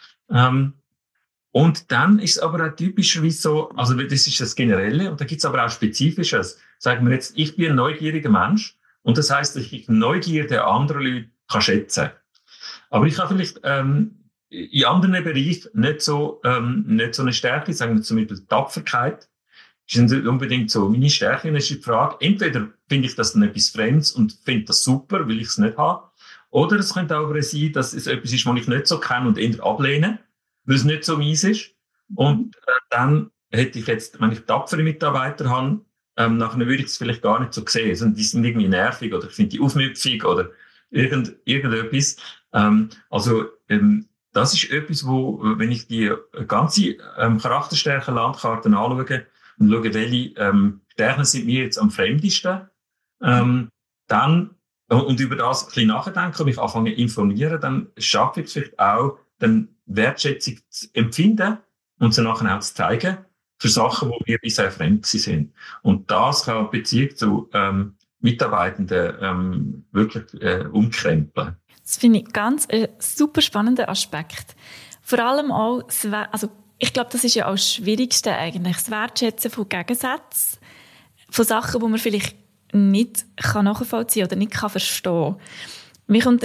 Und dann ist es aber auch typischerweise so, also das ist das Generelle, und da gibt es aber auch Spezifisches. Sagen wir jetzt, ich bin ein neugieriger Mensch, und das heisst, dass ich Neugier der anderen Leute kann schätzen. Aber ich kann vielleicht in anderen Bereichen nicht so eine Stärke, sagen wir zum Beispiel Tapferkeit, ist nicht unbedingt so meine Stärke. Dann ist die Frage, entweder finde ich das dann etwas Fremdes und finde das super, will ich es nicht haben, oder es könnte auch sein, dass es etwas ist, was ich nicht so kenne und eher ablehne, weil es nicht so meins ist. Und dann hätte ich jetzt, wenn ich tapfere Mitarbeiter habe, nachher würde ich es vielleicht gar nicht so sehen. Also, die sind irgendwie nervig oder ich finde die aufmüpfig oder irgendetwas. Das ist etwas, wo, wenn ich die ganze Charakterstärken-Landkarte anschaue und schaue, welche Stärken sind mir jetzt am fremdesten, dann und über das ein bisschen nachdenken und mich anfangen zu informieren, dann schaffe ich es vielleicht auch, dann Wertschätzung zu empfinden und sie nachher auch zu zeigen für Sachen, die mir bisher fremd sind. Und das kann Beziehung zu Mitarbeitenden wirklich umkrempeln. Das finde ich ganz ein super spannender Aspekt. Vor allem auch, also ich glaube, das ist ja auch das Schwierigste eigentlich, das Wertschätzen von Gegensätzen, von Sachen, die man vielleicht nicht nachvollziehen oder nicht verstehen kann. Mir kommt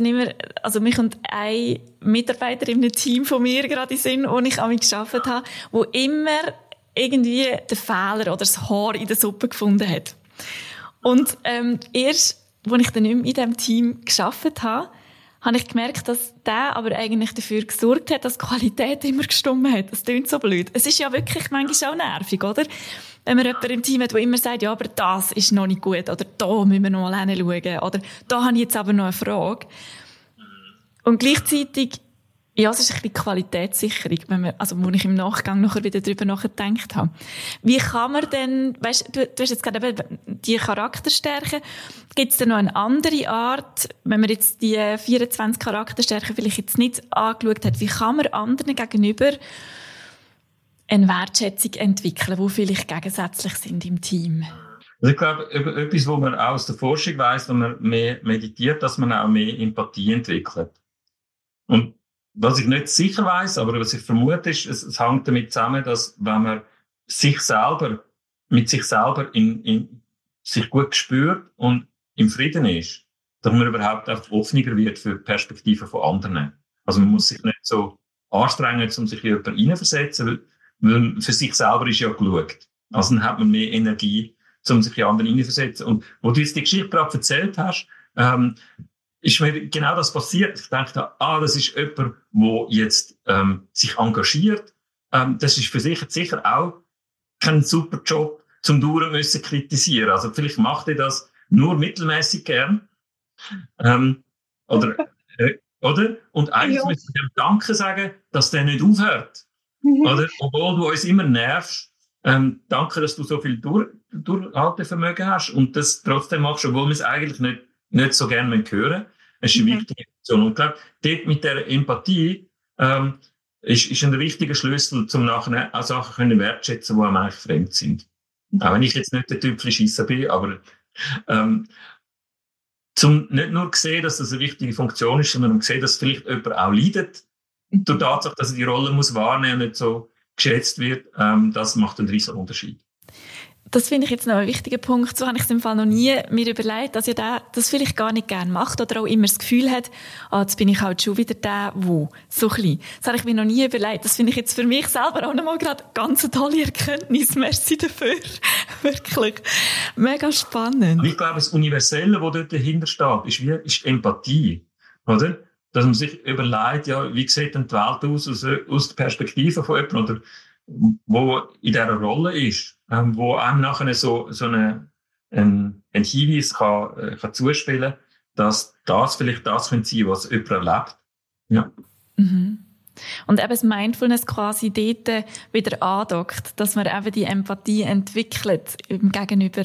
ein Mitarbeiter in einem Team von mir gerade in den Sinn, wo ich gearbeitet habe, wo immer irgendwie den Fehler oder das Haar in der Suppe gefunden hat. Und erst, als ich dann nicht mehr in diesem Team gearbeitet habe ich gemerkt, dass der aber eigentlich dafür gesorgt hat, dass die Qualität immer gestimmt hat. Das klingt so blöd. Es ist ja wirklich manchmal auch nervig, oder? Wenn man jemanden im Team hat, der immer sagt, ja, aber das ist noch nicht gut, oder da müssen wir noch mal hinschauen, oder da habe ich jetzt aber noch eine Frage. Und gleichzeitig, ja, es ist ein bisschen Qualitätssicherung, wo ich im Nachgang nachher wieder drüber nachgedacht habe. Wie kann man denn, weißt, du hast jetzt gerade eben die Charakterstärken, gibt es denn noch eine andere Art, wenn man jetzt die 24 Charakterstärken vielleicht jetzt nicht angeschaut hat, wie kann man anderen gegenüber eine Wertschätzung entwickeln, die vielleicht gegensätzlich sind im Team? Also ich glaube, etwas, was man auch aus der Forschung weiss, wenn man mehr meditiert, dass man auch mehr Empathie entwickelt. Und was ich nicht sicher weiss, aber was ich vermute, ist, es hängt damit zusammen, dass wenn man mit sich selber sich gut spürt und im Frieden ist, dass man überhaupt auch offener wird für Perspektiven von anderen. Also man muss sich nicht so anstrengen, um sich in jemanden hineinzuversetzen, weil für sich selber ist ja geschaut. Also dann hat man mehr Energie, um sich in andere hineinzuversetzen. Und wo du jetzt die Geschichte gerade erzählt hast, ist mir genau das passiert. Ich dachte, das ist jemand, der jetzt sich engagiert. Das ist für sich jetzt sicher auch kein super Job, zum Dauern müssen kritisieren. Also vielleicht macht er das nur mittelmäßig gern. Oder? Und eigentlich müssen wir ihm Danke sagen, dass der nicht aufhört. Oder? Obwohl du uns immer nervst. Danke, dass du so viel Durchhaltevermögen hast und das trotzdem machst, obwohl wir es eigentlich nicht so gerne hören. Das ist eine wichtige Funktion. Und ich glaube, dort mit der Empathie ist ein wichtiger Schlüssel, um nachher auch Sachen können wertschätzen, die einem eigentlich fremd sind. Auch wenn ich jetzt nicht der Typ Schisser bin, aber zum nicht nur sehen, dass das eine wichtige Funktion ist, sondern sehen, dass vielleicht jemand auch leidet, durch die Tatsache, dass er die Rolle muss wahrnehmen und nicht so geschätzt wird, das macht einen riesen Unterschied. Das finde ich jetzt noch ein wichtiger Punkt. So habe ich es im Fall noch nie mir überlegt, dass ja der das vielleicht gar nicht gerne macht oder auch immer das Gefühl hat, jetzt bin ich halt schon wieder der, wo. So klein. Das habe ich mir noch nie überlegt. Das finde ich jetzt für mich selber auch nochmal gerade ganz eine tolle Erkenntnis. Merci dafür. Wirklich. Mega spannend. Und ich glaube, das Universelle, das dort dahinter steht, ist Empathie. Oder? Dass man sich überlegt, ja, wie sieht denn die Welt aus der Perspektive von jemandem, oder wo in dieser Rolle ist, wo einem nachher so ein Hinweis kann zuspielen, dass das vielleicht das sein könnte, was jemand erlebt. Ja. Mhm. Und eben das Mindfulness quasi dort wieder andockt, dass man eben die Empathie entwickelt im Gegenüber.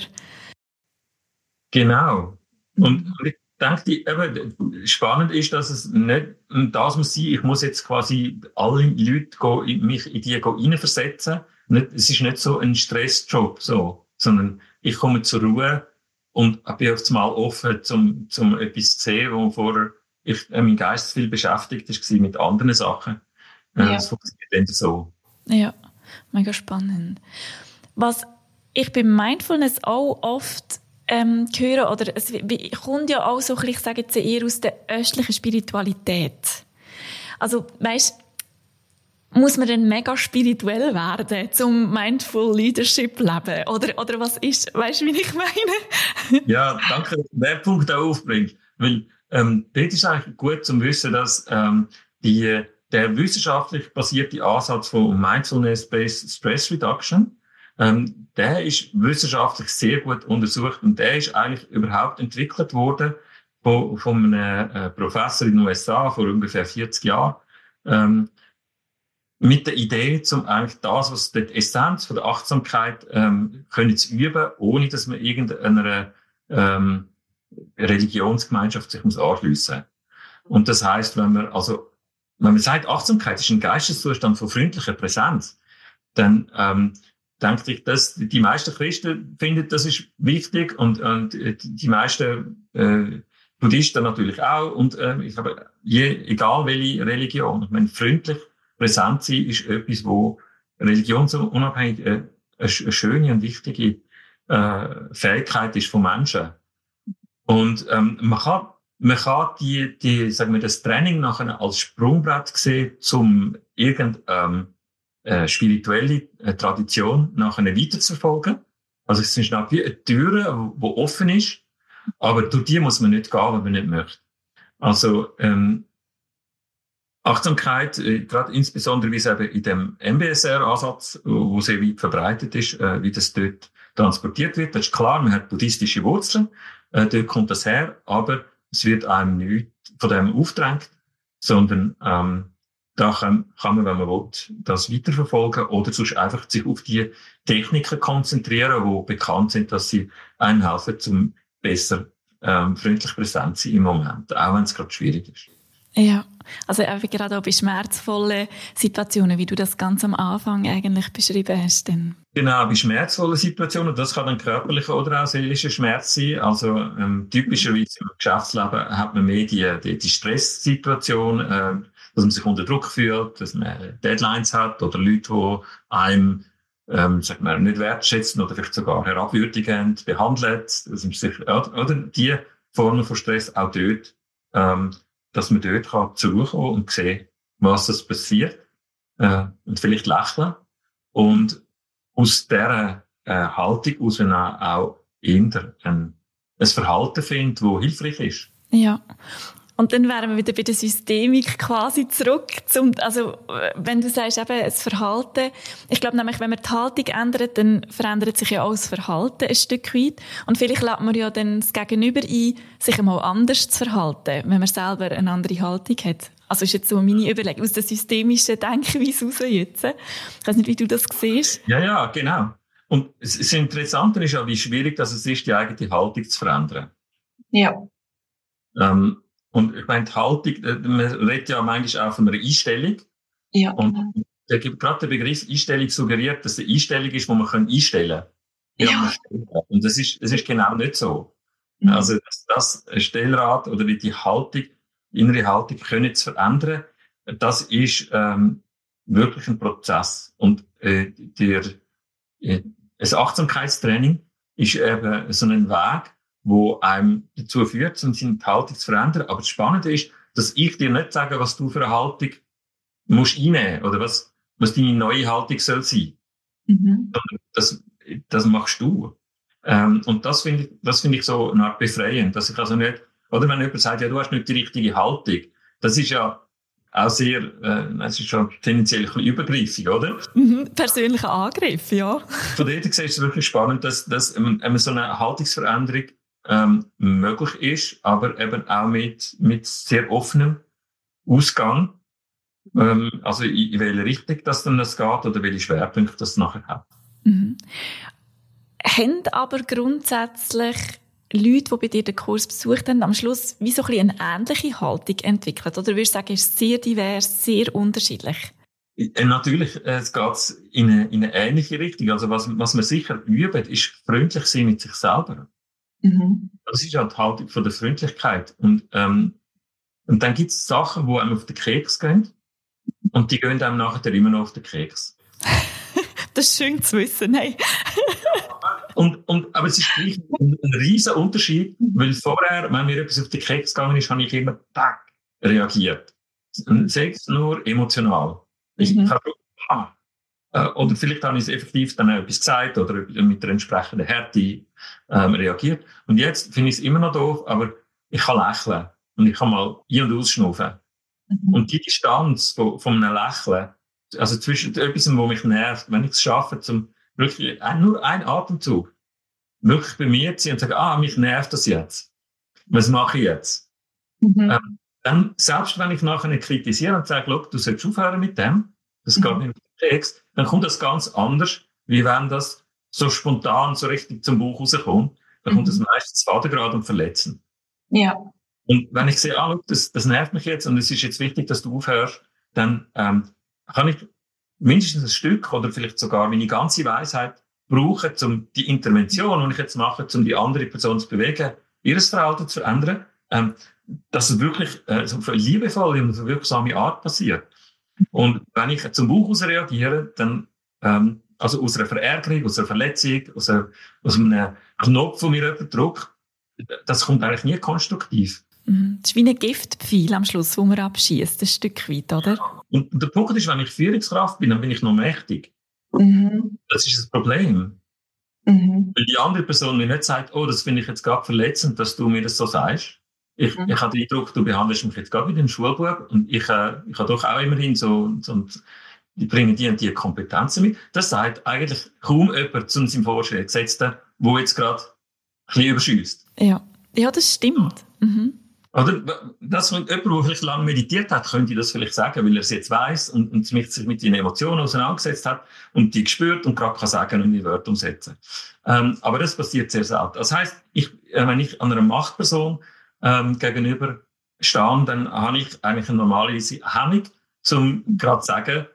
Genau. Und ich denke, eben, spannend ist, dass es nicht das muss sein, ich muss jetzt quasi alle Leute mich in die hineinversetzen. Es ist nicht so ein Stressjob, so, sondern ich komme zur Ruhe und bin auf einmal offen, zum etwas zu sehen, wo vorher mein Geist viel beschäftigt war mit anderen Sachen. Ja. Das funktioniert dann so. Ja, mega spannend. Was ich beim Mindfulness auch oft höre, oder es kommt ja auch so ein bisschen, ich sage jetzt eher aus der östlichen Spiritualität. Also, weisst, muss man dann mega spirituell werden, zum Mindful Leadership leben? Oder was ist, weisst du, wie ich meine? Ja, danke, dass du den Punkt auch aufbringst. Weil, dort ist eigentlich gut zu wissen, dass, der wissenschaftlich basierte Ansatz von Mindfulness-Based Stress Reduction, der ist wissenschaftlich sehr gut untersucht und der ist eigentlich überhaupt entwickelt worden von einem Professor in den USA vor ungefähr 40 Jahren, mit der Idee, eigentlich das, was die Essenz von der Achtsamkeit können zu üben, ohne dass man irgendeiner Religionsgemeinschaft sich anschliessen muss. Und das heisst, wenn man sagt, Achtsamkeit ist ein Geisteszustand von freundlicher Präsenz, dann denke ich, dass die meisten Christen finden, das ist wichtig und die meisten Buddhisten natürlich auch. Und ich habe egal welche Religion, ich meine, freundlich präsent sein ist etwas, wo religionsunabhängig eine schöne und wichtige Fähigkeit ist von Menschen. Und man kann sagen wir, das Training nachher als Sprungbrett sehen, zum spirituelle Tradition nachher weiterzuverfolgen. Also es ist wie eine Tür, die offen ist, aber durch die muss man nicht gehen, wenn man nicht möchte. Also Achtsamkeit, gerade insbesondere wie es eben in dem MBSR-Ansatz, wo sehr weit verbreitet ist, wie das dort transportiert wird. Das ist klar, man hat buddhistische Wurzeln, dort kommt das her, aber es wird einem nichts von dem aufgedrängt, sondern da kann man, wenn man will, das weiterverfolgen oder sonst einfach sich auf die Techniken konzentrieren, die bekannt sind, dass sie einem helfen, zum besser freundlich präsent sein im Moment, auch wenn es gerade schwierig ist. Ja, also einfach gerade auch bei schmerzvollen Situationen, wie du das ganz am Anfang eigentlich beschrieben hast. Dann. Genau, bei schmerzvollen Situationen, das kann dann körperlicher oder auch seelischer Schmerz sein. Also typischerweise im Geschäftsleben hat man mehr die Stresssituation, dass man sich unter Druck fühlt, dass man Deadlines hat oder Leute, die einem sagt man, nicht wertschätzen oder vielleicht sogar herabwürdigend behandelt, dass man sich, oder die Formen von Stress auch dort, dass man dort kann zurückkommen und sehen, was das passiert, und vielleicht lächeln. Und aus dieser Haltung aus auch eher ein Verhalten findet, das hilfreich ist. Ja. Und dann wären wir wieder bei der Systemik quasi zurück. Also, wenn du sagst, eben, das Verhalten. Ich glaube nämlich, wenn man die Haltung ändert, dann verändert sich ja auch das Verhalten ein Stück weit. Und vielleicht lädt man ja dann das Gegenüber ein, sich einmal anders zu verhalten, wenn man selber eine andere Haltung hat. Also, ist jetzt so meine Überlegung aus der systemischen Denkweise raus jetzt. Ich weiß nicht, wie du das siehst. Ja, genau. Und das Interessante ist ja, wie schwierig das ist, die eigene Haltung zu verändern. Ja. Und ich meine, die Haltung, man redet ja manchmal auch von einer Einstellung. Ja. Und gerade der Begriff Einstellung suggeriert, dass eine Einstellung ist, die man einstellen kann. Ja. Und das ist genau nicht so. Mhm. Also, das Stellrad oder die Haltung, die innere Haltung können zu verändern, das ist wirklich ein Prozess. Und ein Achtsamkeitstraining ist eben so ein Weg, wo einem dazu führt, seine Haltung zu verändern. Aber das Spannende ist, dass ich dir nicht sage, was du für eine Haltung musst einnehmen oder was deine neue Haltung soll sein. Das machst du. Und das finde ich so eine Art befreiend, dass ich also nicht, oder wenn jemand sagt, ja, du hast nicht die richtige Haltung, das ist ja auch sehr, es ist schon tendenziell ein bisschen übergriffig, oder? Persönlicher Angriff, ja. Von dort her ist es wirklich spannend, dass so eine Haltungsveränderung möglich ist, aber eben auch mit sehr offenem Ausgang. Also in welche Richtung das dann geht oder welche Schwerpunkte das nachher hat. Haben aber grundsätzlich Leute, die bei dir den Kurs besucht haben, am Schluss wie so ein bisschen eine ähnliche Haltung entwickelt? Oder würdest du sagen, es ist sehr divers, sehr unterschiedlich? Natürlich, es geht in eine ähnliche Richtung. Also was man sicher übt, ist freundlich sein mit sich selber. Das ist ja die Haltung von der Freundlichkeit. Und dann gibt es Sachen, die einem auf den Keks gehen. Und die gehen einem nachher immer noch auf den Keks. Das ist schön zu wissen, nein. Aber es ist gleich ein riesen Unterschied, weil vorher, wenn mir etwas auf den Keks gegangen ist, habe ich immer reagiert. Sei es nur emotional. Oder vielleicht habe ich es effektiv dann auch etwas gesagt oder mit der entsprechenden Härte reagiert. Und jetzt finde ich es immer noch doof, aber ich kann lächeln und ich kann mal ein- und ausschnaufen. Und die Distanz von einem Lächeln, also zwischen etwas, was mich nervt, wenn ich es schaffe, zum wirklich nur ein Atemzug, wirklich bei mir zu sein und zu sagen, mich nervt das jetzt. Was mache ich jetzt? Dann, selbst wenn ich nachher nicht kritisiere und sage, du sollst aufhören mit dem, das geht nicht auf den Text, dann kommt das ganz anders, wie wenn das so spontan, so richtig zum Bauch rauskommt. Dann kommt das meistens fadengrad und verletzend. Ja. Und wenn ich sehe, das nervt mich jetzt und es ist jetzt wichtig, dass du aufhörst, dann kann ich mindestens ein Stück oder vielleicht sogar meine ganze Weisheit brauchen, um die Intervention, die ich jetzt mache, um die andere Person zu bewegen, ihr Verhalten zu verändern, dass es wirklich so auf eine liebevolle und wirksame Art passiert. Und wenn ich zum Bauch aus reagiere, dann also aus einer Verärgerung, aus einer Verletzung, aus einem Knopf, den mir jemand drückt, das kommt eigentlich nie konstruktiv. Das ist wie ein Giftpfeil am Schluss, wo man abschießt, ein Stück weit, oder? Und der Punkt ist, wenn ich Führungskraft bin, dann bin ich noch mächtig. Das ist das Problem. Weil die andere Person mir nicht sagt, das finde ich jetzt gerade verletzend, dass du mir das so sagst. Ich habe den Eindruck, du behandelst mich jetzt gerade wie ein Schulbub und ich habe doch auch immerhin so die bringen die und die Kompetenzen mit. Das sagt eigentlich kaum jemand zu seinem Vorgesetzten, der jetzt gerade ein bisschen überschüsst. Ja, das stimmt. Oder das, jemand, der vielleicht lange meditiert hat, könnte das vielleicht sagen, weil er es jetzt weiss und sich mit den Emotionen auseinandergesetzt hat und die gespürt und gerade kann sagen und in die Wörter umsetzen. Aber das passiert sehr selten. Das heisst, wenn ich an einer Machtperson gegenüber stehe, dann habe ich eigentlich eine normale Hemmung, um gerade zu sagen,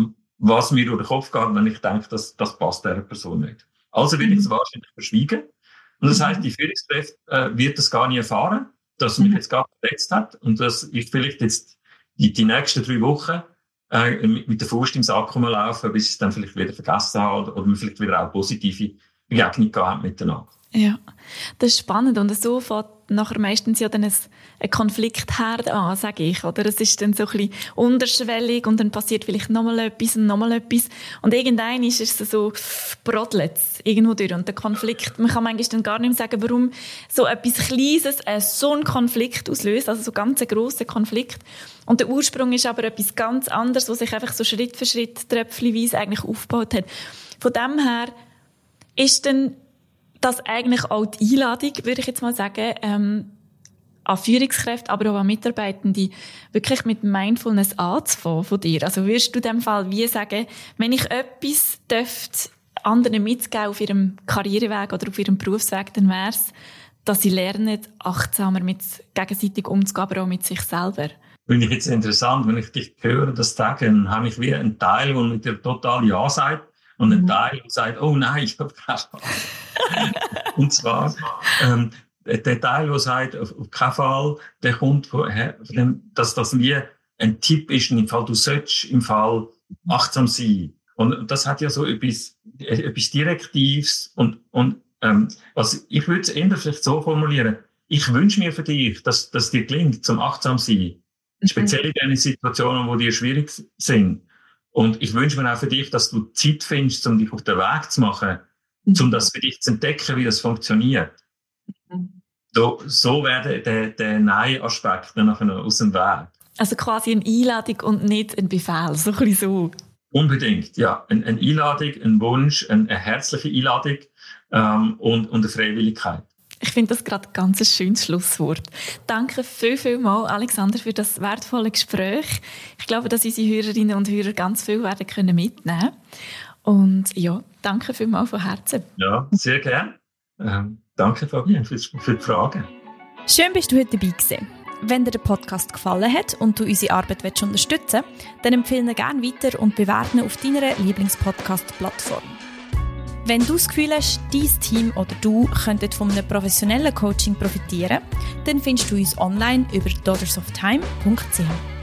was mir durch den Kopf geht, wenn ich denke, das passt dieser Person nicht. Also will ich es wahrscheinlich verschweigen. Und das heisst, die Führungskraft wird das gar nicht erfahren, dass mich jetzt gar verletzt hat und dass ich vielleicht jetzt die nächsten 3 Wochen mit der Faust im Sack rumlaufen, bis ich es dann vielleicht wieder vergessen habe oder wir vielleicht wieder auch positive Begegnungen haben miteinander. Ja, das ist spannend und so fängt nachher meistens ja dann ein Konfliktherd an, sage ich, oder? Es ist dann so ein bisschen unterschwellig und dann passiert vielleicht nochmal etwas und nochmal etwas und irgendwann ist es so brodelt irgendwo durch und der Konflikt, man kann manchmal dann gar nicht mehr sagen, warum so etwas Kleines so einen Konflikt auslöst, also so ganz einen grossen Konflikt und der Ursprung ist aber etwas ganz anderes, was sich einfach so Schritt für Schritt tröpfchenweise eigentlich aufgebaut hat. Von dem her ist dann das eigentlich auch die Einladung, würde ich jetzt mal sagen, an Führungskräfte, aber auch an Mitarbeitende, wirklich mit Mindfulness anzufangen von dir. Also würdest du in dem Fall wie sagen, wenn ich etwas dürfte anderen mitzugeben auf ihrem Karriereweg oder auf ihrem Berufsweg, dann wäre es, dass sie lernen, achtsamer mit gegenseitig umzugehen, aber auch mit sich selber. Finde ich jetzt interessant, wenn ich dich höre, das sagen, habe ich wie einen Teil, der mit dir total Ja sagt, und ein Teil, der sagt, oh nein, ich habe keine Ahnung. Und zwar, der Teil, der sagt, auf keinen Fall, der kommt von dem, dass das wie ein Tipp ist, im Fall, du sollst im Fall achtsam sein. Und das hat ja so etwas Direktives also ich würde es eher vielleicht so formulieren. Ich wünsche mir für dich, dass dir gelingt, zum achtsam sein. Speziell in den Situationen, wo dir schwierig sind. Und ich wünsche mir auch für dich, dass du Zeit findest, um dich auf den Weg zu machen, um das für dich zu entdecken, wie das funktioniert. So wäre der Nein-Aspekt dann nachher aus dem Weg. Also quasi eine Einladung und nicht ein Befehl, so ein bisschen so. Unbedingt, ja. Eine Einladung, ein Wunsch, eine herzliche Einladung und eine Freiwilligkeit. Ich finde das gerade ganz ein schönes Schlusswort. Danke viel mal, Alexander, für das wertvolle Gespräch. Ich glaube, dass unsere Hörerinnen und Hörer ganz viel werden können mitnehmen. Und ja, danke vielmals von Herzen. Ja, sehr gerne. Danke, Fabienne, für die Fragen. Schön, bist du heute dabei gewesen. Wenn dir der Podcast gefallen hat und du unsere Arbeit unterstützen willst, dann empfehle ihn gerne weiter und bewerte ihn auf deiner Lieblingspodcast-Plattform. Wenn du das Gefühl hast, dein Team oder du könntet von einem professionellen Coaching profitieren, dann findest du uns online über daughtersoftime.ch.